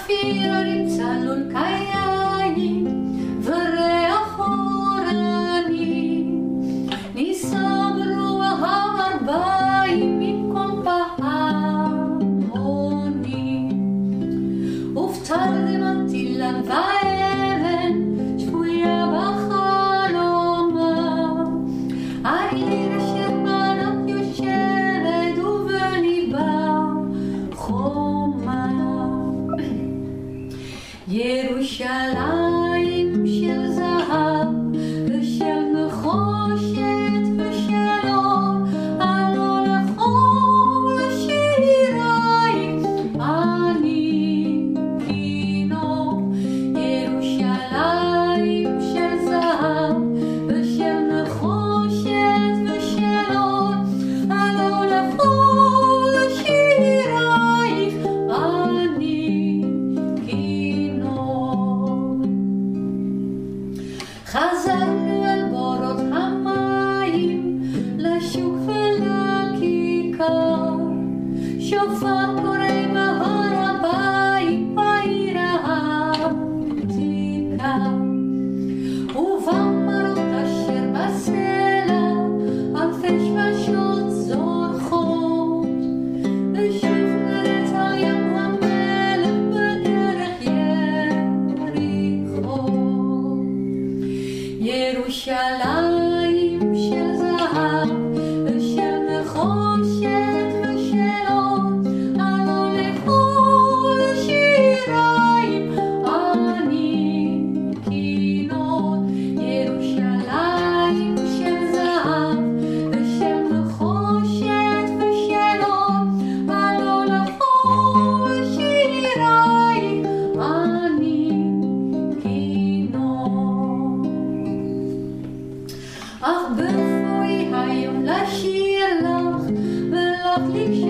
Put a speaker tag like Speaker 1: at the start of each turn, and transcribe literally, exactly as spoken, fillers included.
Speaker 1: אפילו נמצא לול קיים וריח אורני נישא ברוח הארבעים במקום פעמוני ובתרדמתי לן ואבן שבויה בחלומה העיר אשר בנת יושבת ובליבה חומה ירושלים של זהב ושל נחושת ושל אור עלו לכל שיריים אני כינור ירושלים של זהב ושל נחושת ושל אור עלו לכל שירייך אני כינור חזרנו אל בורות המים לשוק ולכיכר שופר קורא בהר הבית בעיר העתיקה ובמרות אשר בסלע אלפי שמשות זורחות ושוב נרד על ים המלך בדרך יריחו ירושלים של זהב ושל נחושת ושל אור עלו לכל שיריים אני כינור ירושלים של זהב ושל נחושת ושל אור עלו לכל שיריים אני כינור אך בואי היום לשיר לך ולך